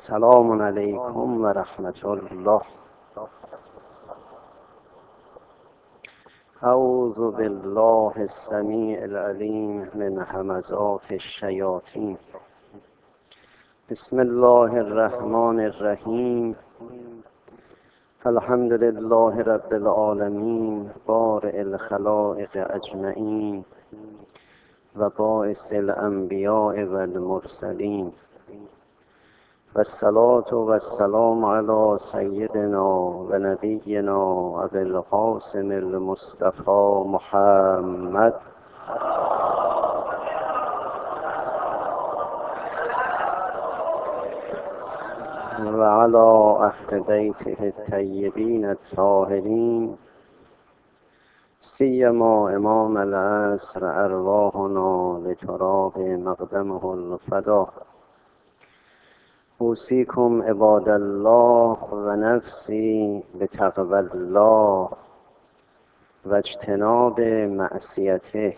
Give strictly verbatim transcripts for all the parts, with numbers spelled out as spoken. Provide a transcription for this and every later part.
السلام علیکم و رحمت الله. اعوذ بالله السمیع العلیم من همزات الشیاطین. بسم الله الرحمن الرحیم. الحمد لله رب العالمین بارئ الخلائق اجمعین و باعث الانبیاء و المرسلین و الصلاة و السلام علی سیدنا و نبینا ابی القاسم المصطفى محمد و علی اهل بیته الطیبین الطاهرین سیما امام العصر ارواحنا لتراب مقدمه الفدا. اوصیکم عباد الله و نفسی بتقوی الله و اجتناب معصیته.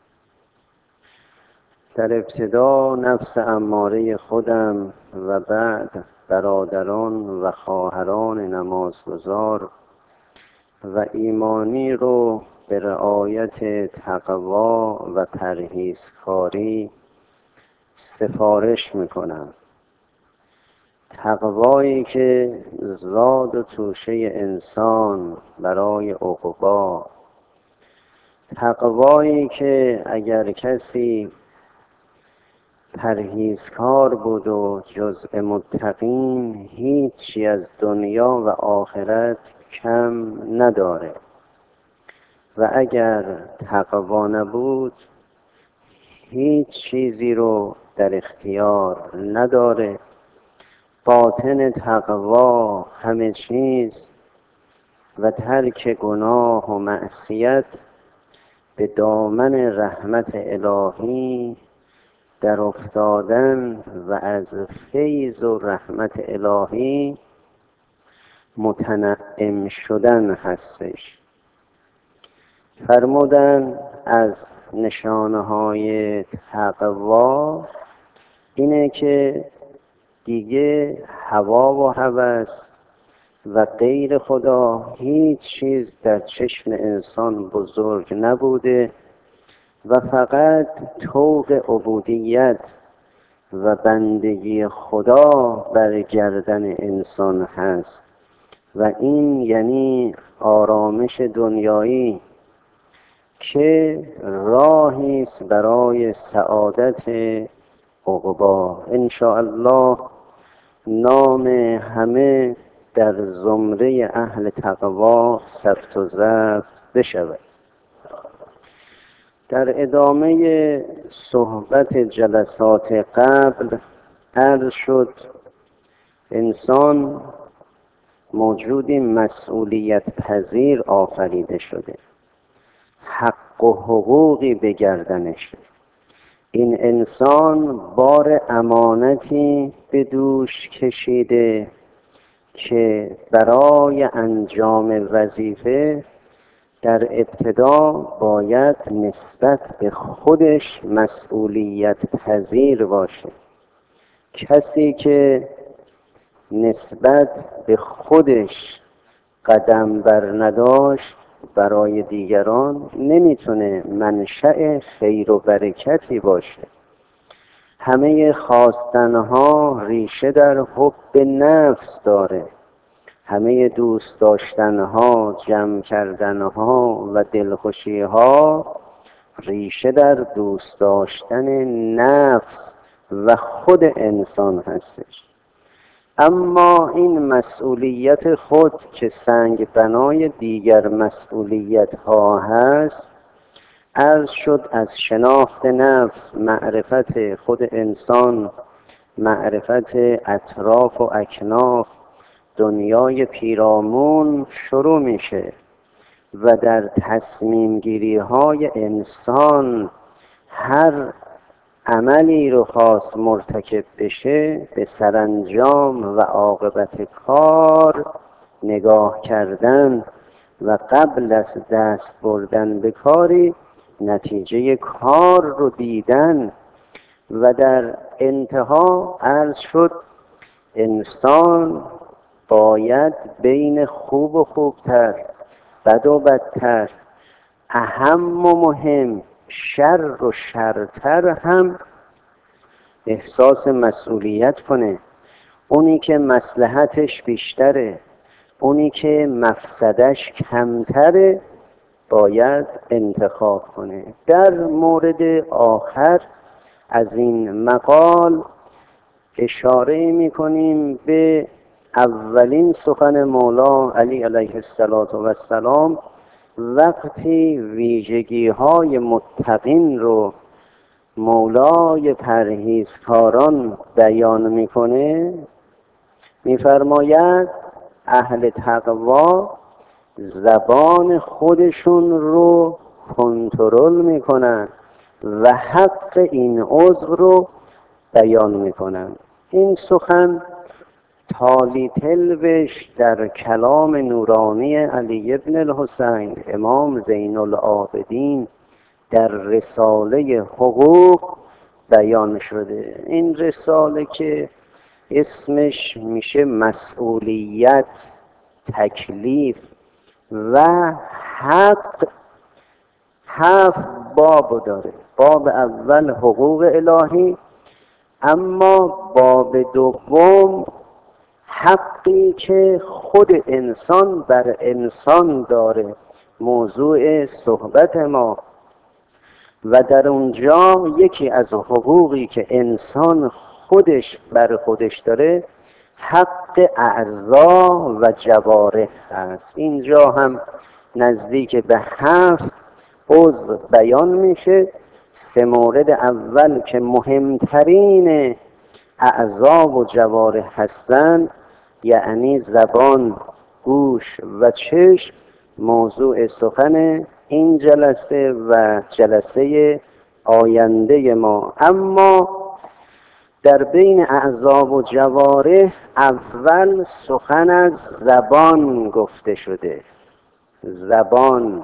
در ابتدا نفس اماره خودم و بعد برادران و خواهران نمازگزار و ایمانی رو به رعایت تقوا و پرهیزکاری سفارش میکنم. تقوایی که زاد و توشه انسان برای عقبا، تقوایی که اگر کسی پرهیزکار بود و جزء متقین هیچی از دنیا و آخرت کم نداره و اگر تقوا نبود هیچ چیزی رو در اختیار نداره. باطن تقوا همه چیز و ترک گناه و معصیت به دامن رحمت الهی در افتادن و از فیض و رحمت الهی متنعم شدن هستش. فرمودن از نشانه های تقوا اینه که دیگه هوا و هوس و غیر خدا هیچ چیز در چشم انسان بزرگ نبوده و فقط طوق عبودیت و بندگی خدا بر گردن انسان هست و این یعنی آرامش دنیایی که راهی است برای سعادت عقبا. انشاءالله نام همه در زمره اهل تقوا ثبت و ضبط بشود. در ادامه صحبت جلسات قبل عرض شد انسان موجودی مسئولیت پذیر آفریده شده، حق و حقوقی به گردنش. این انسان بار امانتی به دوش کشیده که برای انجام وظیفه در ابتدا باید نسبت به خودش مسئولیت پذیر باشه. کسی که نسبت به خودش قدم بر نداشت برای دیگران نمیتونه منشأ خیر و برکتی باشه. همه خواستنها ریشه در حب نفس داره. همه دوست داشتنها، جمع کردنها و دلخوشیها ریشه در دوست داشتن نفس و خود انسان هستش. اما این مسئولیت خود که سنگ بنای دیگر مسئولیت ها هست، عرض شد از شناخت نفس، معرفت خود انسان، معرفت اطراف و اکناف دنیای پیرامون شروع میشه و در تصمیم گیری های انسان هر عملی رو خواست مرتکب بشه به سرانجام و عاقبت کار نگاه کردن و قبل از دست بردن به کاری نتیجه کار رو دیدن و در انتها عرض شد انسان باید بین خوب و خوبتر، بد و بدتر، اهم و مهم، شر و شرتر هم احساس مسئولیت کنه. اونی که مصلحتش بیشتره، اونی که مفسدش کمتره، باید انتخاب کنه. در مورد آخر از این مقال اشاره میکنیم به اولین سخن مولا علی علیه السلام وقتی ویژگی های متقین رو مولای پرهیزکاران بیان میکنه. میفرماید اهل تقوا زبان خودشون رو کنترل میکنن و حق این عضو رو بیان میکنن. این سخن تالی تلوش در کلام نورانی علی ابن الحسین امام زین العابدین در رساله حقوق بیان شده. این رساله که اسمش میشه مسئولیت، تکلیف و حق، هفت باب داره. باب اول حقوق الهی، اما باب دوم حقی که خود انسان بر انسان داره، موضوع صحبت ما. و در اونجا یکی از حقوقی که انسان خودش بر خودش داره حق اعضا و جوارح هست. اینجا هم نزدیک به هفت عضو بیان میشه. سه مورد اول که مهمترین اعضا و جوارح هستند، یعنی زبان، گوش و چشم، موضوع سخن این جلسه و جلسه آینده ما. اما در بین اعضا و جوارح اول سخن از زبان گفته شده. زبان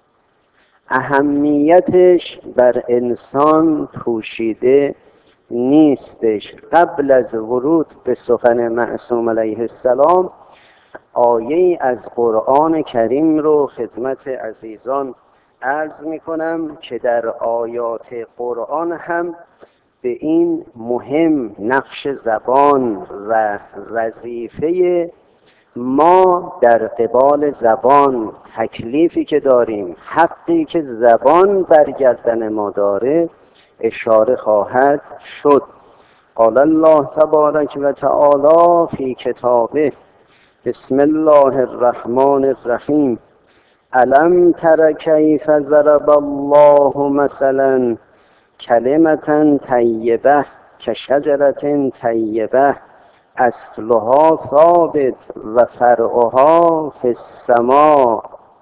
اهمیتش بر انسان پوشیده نیستش. قبل از ورود به سخن معصوم علیه السلام آیه از قرآن کریم رو خدمت عزیزان عرض می کنم که در آیات قرآن هم به این مهم نقش زبان و وظیفه ما در قبال زبان، تکلیفی که داریم، حقی که زبان برگردن ما داره اشاره خواهد شد. قال الله تبارک و تعالی فی کتابه بسم الله الرحمن الرحیم الم تر کیف ضرب الله مثلا کلمة طیبه کشجرة طیبه اصلها ثابت و فرعها فی السماء.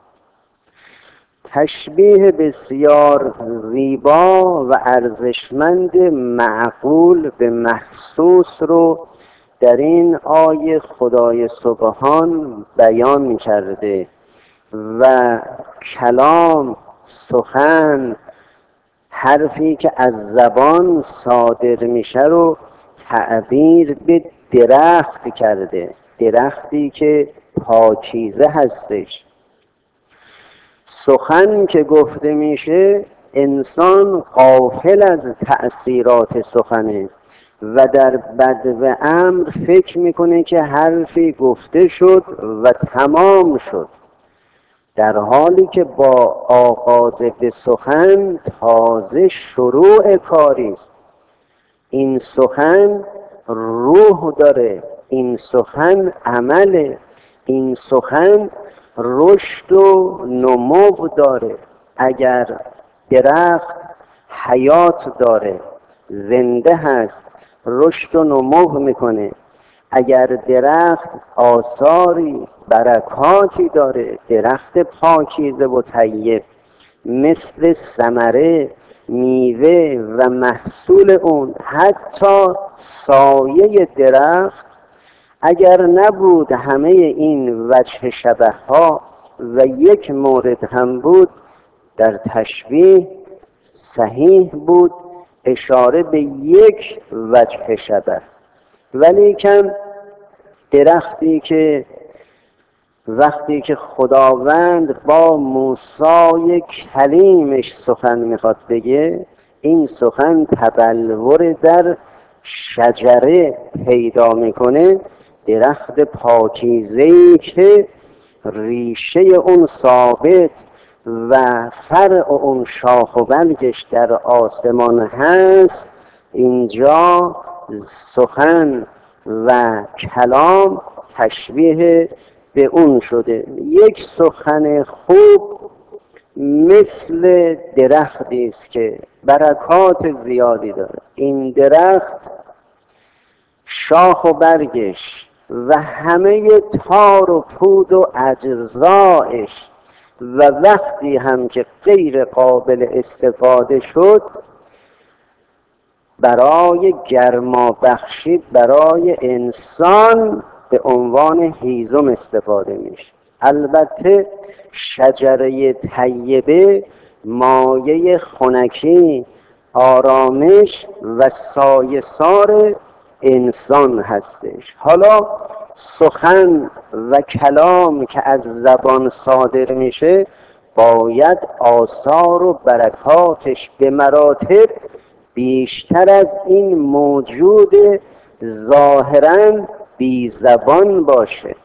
تشبیه بسیار زیبا و ارزشمند معقول به محسوس رو در این آیه خدای سبحان بیان کرده و کلام، سخن، حرفی که از زبان صادر میشه رو تعبیر به درخت کرده. درختی که پاکیزه هستش. سخن که گفته میشه انسان غافل از تأثیرات سخنه و در بد و امر فکر میکنه که حرفی گفته شد و تمام شد، در حالی که با آغاز به سخن تازه شروع کاری است. این سخن روح داره، این سخن عمله، این سخن رشد و نمو داره. اگر درخت حیات داره، زنده هست، رشد و نمو میکنه. اگر درخت آثاری، برکاتی داره، درخت پاکیزه و طیب، مثل ثمره، میوه و محصول اون، حتی سایه درخت اگر نبود همه این وجه شبه ها و یک مورد هم بود، در تشبیه صحیح بود اشاره به یک وجه شبه. ولیکن درختی که وقتی که خداوند با موسی کلیمش سخن میخواد بگه، این سخن تبلور در شجره پیدا میکنه، درخت پاکیزه‌ای که ریشه اون ثابت و فرع اون شاخ و برگش در آسمان هست. اینجا سخن و کلام تشبیه به اون شده. یک سخن خوب مثل درختی است که برکات زیادی داره. این درخت شاخ و برگش و همه تار و پود و اجزایش و وقتی هم که غیر قابل استفاده شد برای گرما بخشی برای انسان به عنوان هیزم استفاده میشه. البته شجره طیبه مایه خنکی، آرامش و سایه‌سار انسان هستش. حالا سخن و کلام که از زبان صادر میشه باید آثار و برکاتش به مراتب بیشتر از این موجود ظاهراً بی زبان باشه.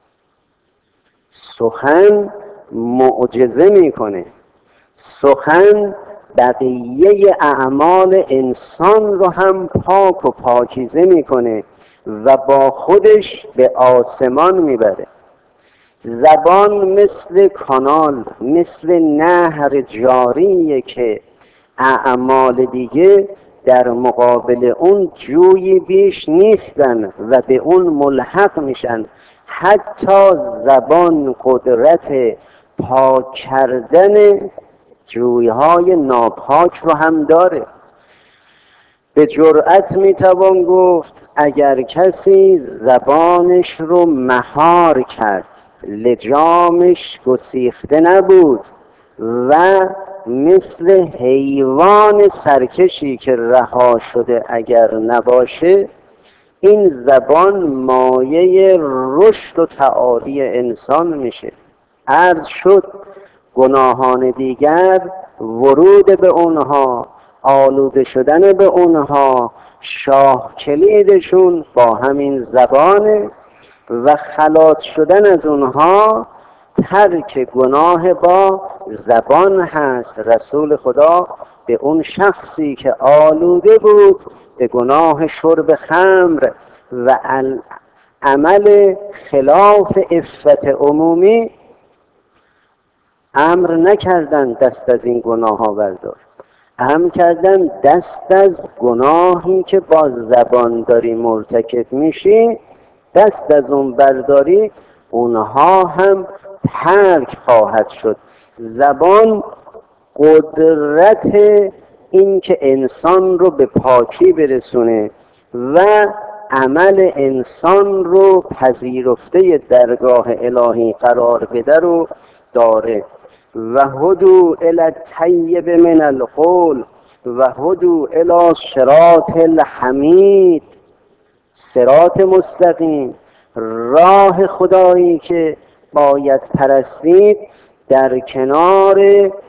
سخن معجزه میکنه. سخن بقیه اعمال انسان رو هم پاک و پاکیزه میکنه و با خودش به آسمان میبره. زبان مثل کانال، مثل نهر جاریه که اعمال دیگه در مقابل اون جویی بیش نیستن و به اون ملحق میشن. حتی زبان قدرت پاک کردن جویهای ناپاک رو هم داره. به جرأت میتوان گفت اگر کسی زبانش رو مهار کرد، لجامش گسیخته نبود و مثل حیوان سرکشی که رها شده اگر نباشه، این زبان مایه رشد و تعالی انسان میشه. عرض شد گناهان دیگر ورود به اونها، آلوده شدن به اونها، شاه کلیدشون با همین زبانه و خلاص شدن از اونها ترک گناه با زبان هست. رسول خدا به اون شخصی که آلوده بود به گناه شرب خمر و عمل خلاف عفت عمومی امر نکردن دست از این گناه ها بردار، امر کردن دست از گناهی که با زبان داری مرتکب میشی دست از اون برداری، اونها هم ترک خواهد شد. زبان قدرت این که انسان رو به پاکی برسونه و عمل انسان رو پذیرفته درگاه الهی قرار بده رو داره. و هدو الی الطیب من القول و هدو الی صراط الحمید. صراط مستقیم، راه خدایی که باید پرستید، در کنار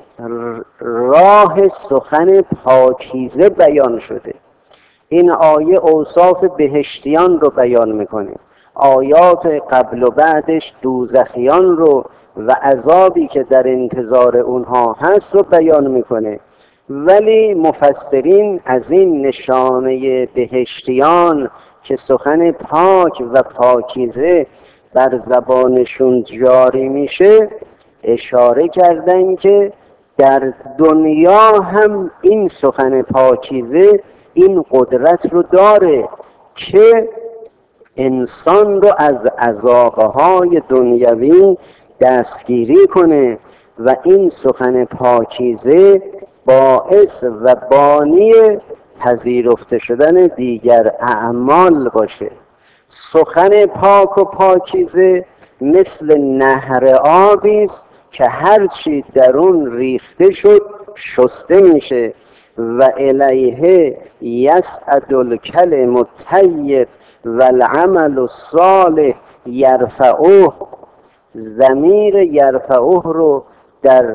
راه سخن پاکیزه بیان شده. این آیه اوصاف بهشتیان رو بیان میکنه، آیات قبل و بعدش دوزخیان رو و عذابی که در انتظار اونها هست رو بیان میکنه. ولی مفسرین از این نشانه بهشتیان که سخن پاک و پاکیزه بر زبانشون جاری میشه اشاره کردن که در دنیا هم این سخن پاکیزه این قدرت رو داره که انسان رو از عذابهای دنیوی دستگیری کنه و این سخن پاکیزه باعث و بانی پذیرفته شدن دیگر اعمال باشه. سخن پاک و پاکیزه مثل نهر آبی است که هرچی در اون ریخته شد شسته میشه و الیه یصعد الکلم الطیب و العمل الصالح یرفعه. ضمیر یرفعه رو در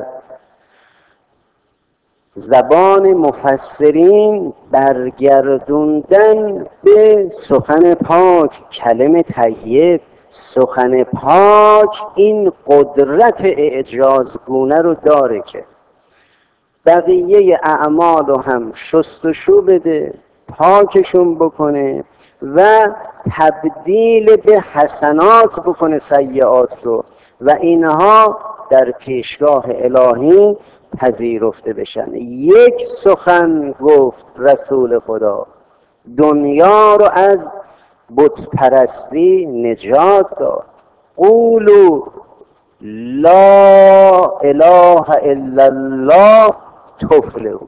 زبان مفسرین برگردوندن به سخن پاک، کلم طیب. سخن پاک این قدرت اعجازگونه رو داره که بقیه اعمال رو هم شستشو بده، پاکشون بکنه و تبدیل به حسنات بکنه سیئات رو و اینها در پیشگاه الهی پذیرفته بشن. یک سخن گفت رسول خدا، دنیا رو از بت پرستی نجات داد. قولوا لا اله الا الله تفلحوا.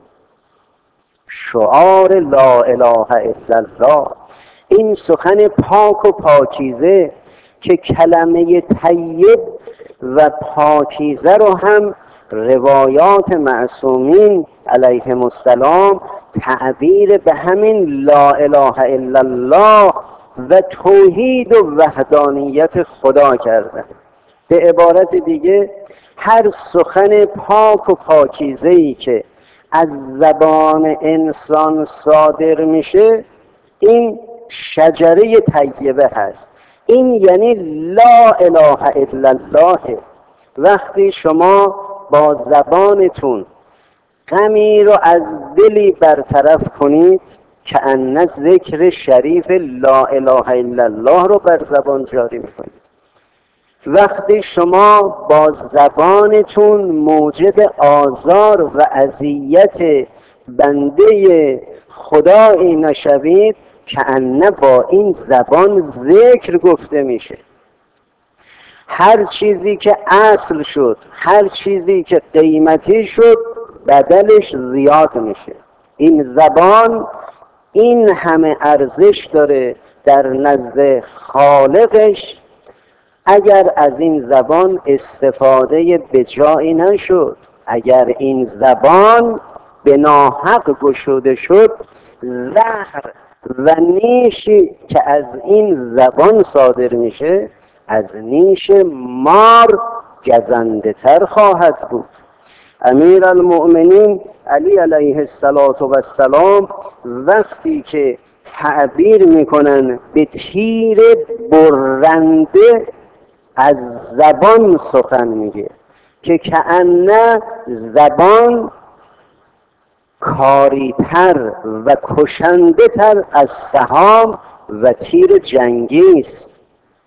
شعار لا اله الا الله، این سخن پاک و پاکیزه که کلمه طیب و پاکیزه رو هم روایات معصومین علیهم السلام تعبیر به همین لا اله الا الله و توحید و وحدانیت خدا کردن. به عبارت دیگه هر سخن پاک و پاکیزه‌ای که از زبان انسان صادر میشه این شجره طیبه هست. این یعنی لا اله الا الله. وقتی شما با زبانتون غمی رو از دلی برطرف کنید که ان ذکر شریف لا اله الا الله رو بر زبان جاری میکنید. وقتی شما با زبانتون موجب آزار و اذیت بنده خدایی نشوید که ان با این زبان ذکر گفته میشه. هر چیزی که اصل شد، هر چیزی که قیمتی شد، بدلش زیاد میشه. این زبان این همه ارزش داره در نزد خالقش. اگر از این زبان استفاده به جایی نشد، اگر این زبان به ناحق گشوده شد، زهر و نیشی که از این زبان صادر میشه از نیش مار گزنده تر خواهد بود. امیر المؤمنین علی علیه السلام وقتی که تعبیر میکنن به تیر برنده از زبان سخن میگه که کأنه زبان کاریتر و کشنده تر از سهام و تیر جنگی است.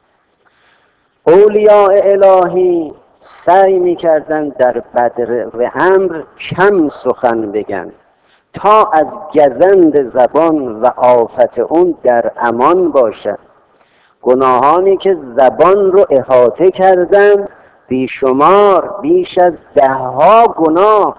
اولیاء الهی سعی میکردن در بدر و امر کم سخن بگن تا از گزند زبان و آفت اون در امان باشد. گناهانی که زبان رو احاطه کردن بیشمار، بیش از ده ها گناه،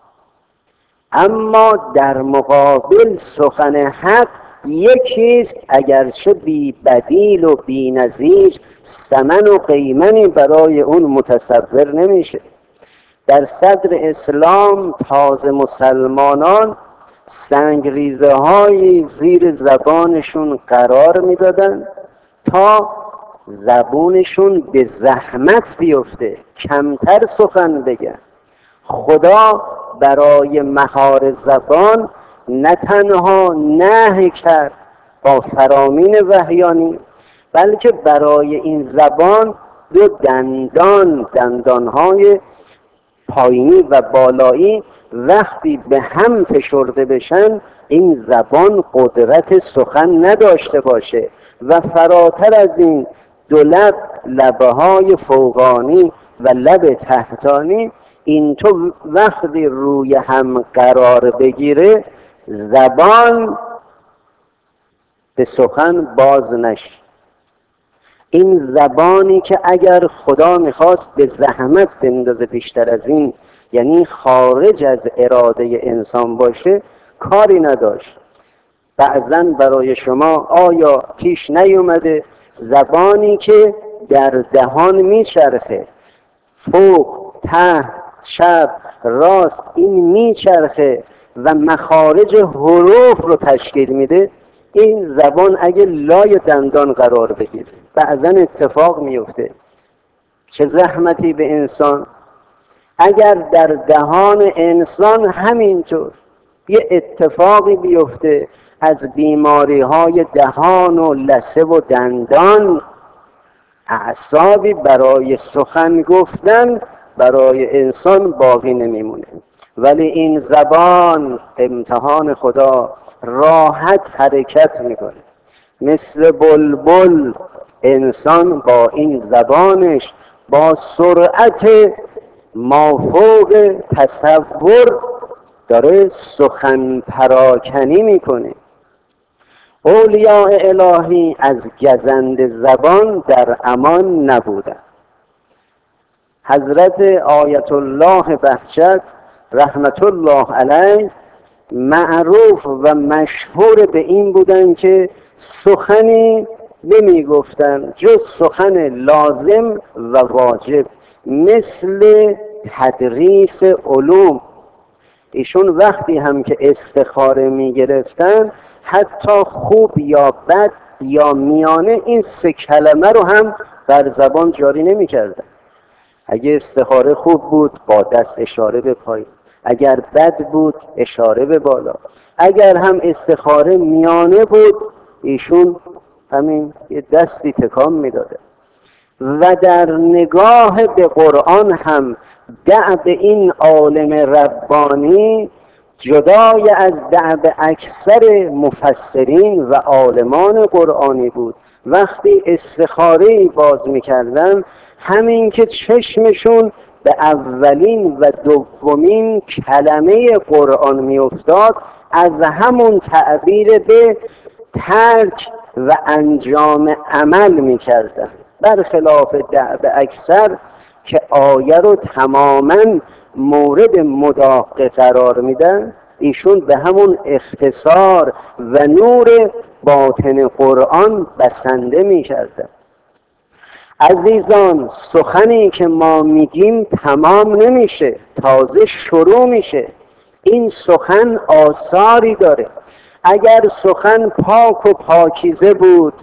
اما در مقابل سخن حق یکیست، اگرچه بی بدیل و بی نظیر، ثمن و قیمنی برای اون متصور نمیشه. در صدر اسلام تازه مسلمانان سنگریزه های زیر زبانشون قرار میدادن تا زبونشون به زحمت بیفته، کمتر سخن بگن. خدا برای مهار زبان نه تنها نهی کرد با فرامین وحیانی، بلکه برای این زبان دو دندان، دندانهای پایینی و بالایی وقتی به هم فشرده بشن این زبان قدرت سخن نداشته باشه و فراتر از این دو لب، لبه های فوقانی و لب تحتانی، این تو وقتی روی هم قرار بگیره زبان به سخن باز نشه. این زبانی که اگر خدا میخواست به زحمت بندازه بیشتر از این، یعنی خارج از اراده انسان باشه، کاری نداشت. بعضا برای شما آیا پیش نیومده زبانی که در دهان میچرخه، فوق، تحت، چپ، راست، این میچرخه و مخارج حروف رو تشکیل میده؟ این زبان اگه لای دندان قرار بگیره بعضا اتفاق میفته. چه زحمتی به انسان. اگر در دهان انسان همینطور یه اتفاقی بیفته از بیماری های دهان و لثه و دندان، اعصابی برای سخن گفتن برای انسان باقی نمیمونه. ولی این زبان امتحان خدا، راحت حرکت میکنه مثل بلبل. انسان با این زبانش با سرعت مافوق تصور داره سخن پراکنی میکنه. اولیاء الهی از گزند زبان در امان نبودند. حضرت آیت الله بهجت رحمت الله علیه معروف و مشهور به این بودن که سخنی نمی گفتن جز سخن لازم و واجب، مثل تدریس علوم. ایشون وقتی هم که استخاره می گرفتن حتی خوب یا بد یا میانه این سه کلمه رو هم بر زبان جاری نمی کردن. اگه استخاره خوب بود با دست اشاره به پایین، اگر بد بود اشاره به بالا، اگر هم استخاره میانه بود ایشون همین یه دستی تکان میداده. و در نگاه به قرآن هم دعب این عالم ربانی جدای از دعب اکثر مفسرین و عالمان قرآنی بود. وقتی استخاره باز میکردن همین که چشمشون به اولین و دومین کلمه قرآن میافتاد از همون تعبیر به ترک و انجام عمل میکردن، برخلاف دعب اکثر که آیه رو تماما مورد مداقه قرار میدن. ایشون به همون اختصار و نور باطن قرآن بسنده میکردن. عزیزان، سخنی که ما میگیم تمام نمیشه، تازه شروع میشه. این سخن آثاری داره. اگر سخن پاک و پاکیزه بود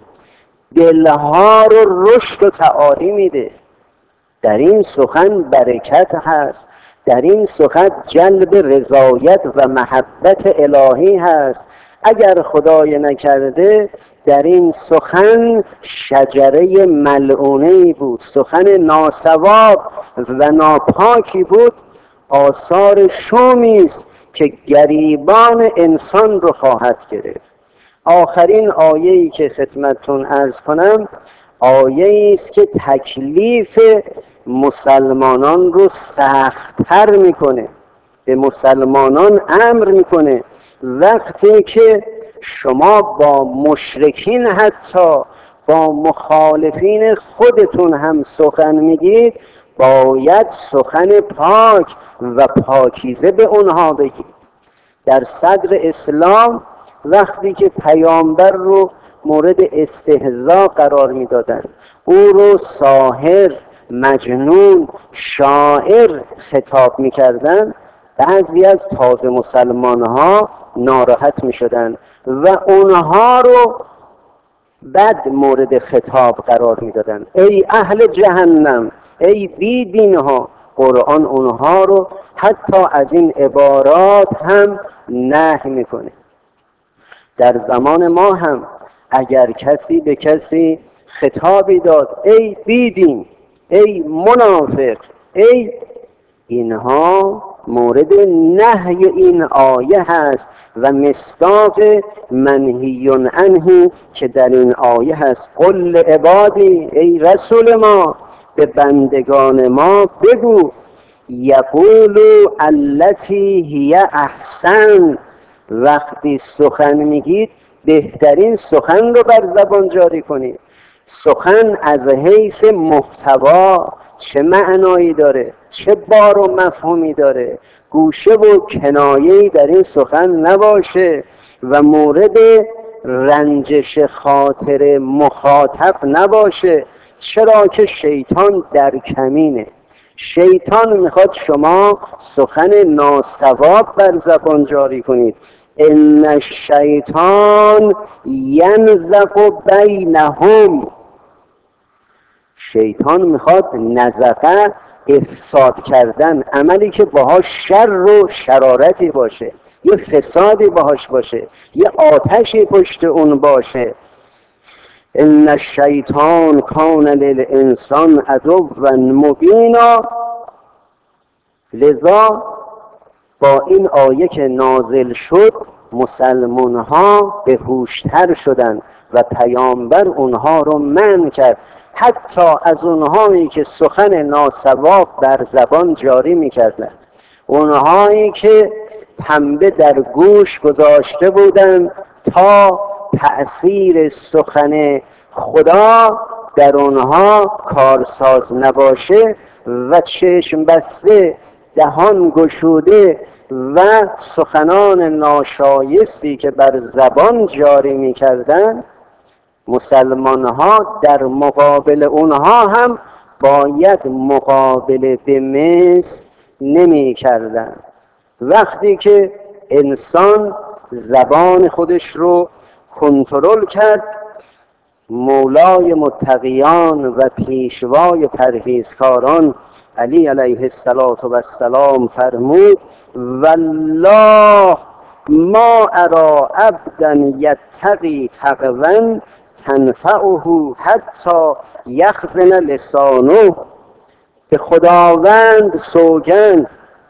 دلها رو رشد و تعالی میده. در این سخن برکت هست، در این سخن جلب رضایت و محبت الهی هست. اگر خدای نکرده در این سخن شجره ملعونه‌ای بود، سخن ناسواب و ناپاکی بود، آثار شومی است که گریبان انسان رو خواهد گرفت. آخرین آیه‌ای که خدمتتون عرض کنم آیه‌ای است که تکلیف مسلمانان رو سخت‌تر میکنه، به مسلمانان امر میکنه وقتی که شما با مشرکین حتی با مخالفین خودتون هم سخن میگید باید سخن پاک و پاکیزه به اونها بگید. در صدر اسلام وقتی که پیامبر رو مورد استهزاء قرار میدادن، او رو ساحر، مجنون، شاعر خطاب میکردن، بعضی از تازه مسلمان ها ناراحت میشدن و اونها رو بد مورد خطاب قرار میدادن. ای اهل جهنم، ای بی دین ها. قرآن اونها رو حتی از این عبارات هم نهی میکنه. در زمان ما هم اگر کسی به کسی خطابی داد ای بی دین، ای منافق، ای، اینها مورد نهی این آیه هست و مصداق منهی عنه که در این آیه هست. قل عبادی، ای رسول ما به بندگان ما بگو، یقولوا التی هی احسن. وقتی سخن میگید بهترین سخن رو بر زبان جاری کنید. سخن از حیث محتوا چه معنایی داره، چه بار و مفهومی داره، گوشه و کنایه‌ای در این سخن نباشه و مورد رنجش خاطر مخاطب نباشه. چرا که شیطان در کمینه. شیطان میخواد شما سخن ناصواب بر زبان جاری کنید. ان الشیطان ینزغ بینهم، شیطان میخواد نزغه، افساد کردن، عملی که باهاش شر و شرارتی باشه، یه فسادی باهاش باشه، یه آتشی پشت اون باشه. ان الشیطان کان للانسان عدوا مبینا. لذا با این آیه که نازل شد مسلمان ها به هوشتر شدن و پیامبر اونها رو منع کرد، حتی از اونهایی که سخن ناصواب بر زبان جاری میکردن، اونهایی که پنبه در گوش گذاشته بودن تا تأثیر سخن خدا در اونها کارساز نباشه و چشم بسته دهان گشوده و سخنان ناشایستی که بر زبان جاری می‌کردند، مسلمان ها در مقابل اونها هم باید مقابله به مثل نمی کردن. وقتی که انسان زبان خودش رو کنترل کرد، مولای متقیان و پیشوای پرهیزکاران علی علیه السلام فرمود والله ما ارا عبدا یتقی تقوا تنفعه حتی یخزن لسانه. به خداوند سوگند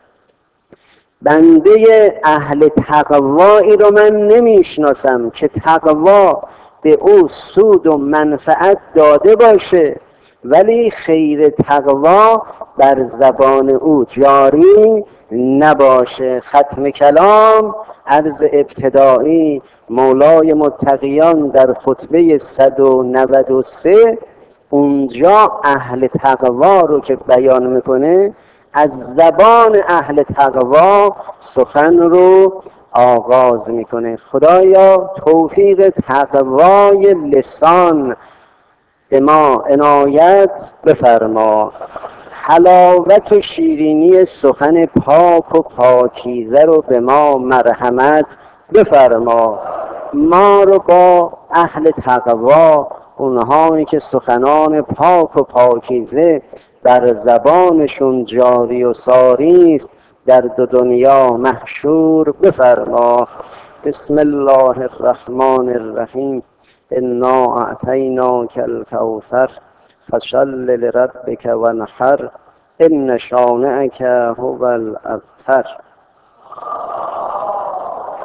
بنده اهل تقوایی رو من نمیشناسم که تقوا به او سود و منفعت داده باشه ولی خیر تقوا بر زبان او جاری نباشه. ختم کلام عرض ابتدایی مولای متقیان در خطبه صد و نود و سه اونجا اهل تقوا رو که بیان میکنه از زبان اهل تقوا سخن رو آغاز میکنه. خدایا توفیق تقوای لسان به ما عنایت بفرما، حلاوت و شیرینی سخن پاک و پاکیزه رو به ما مرحمت بفرما. ما رو با اهل تقوا، اونهایی که سخنان پاک و پاکیزه بر زبانشون جاری و ساری است، در دو دنیا محشور بفرما. بسم الله الرحمن الرحیم. انا اعطیناک الکوثر فصل لربک وانحر ان شانئک هو الابتر.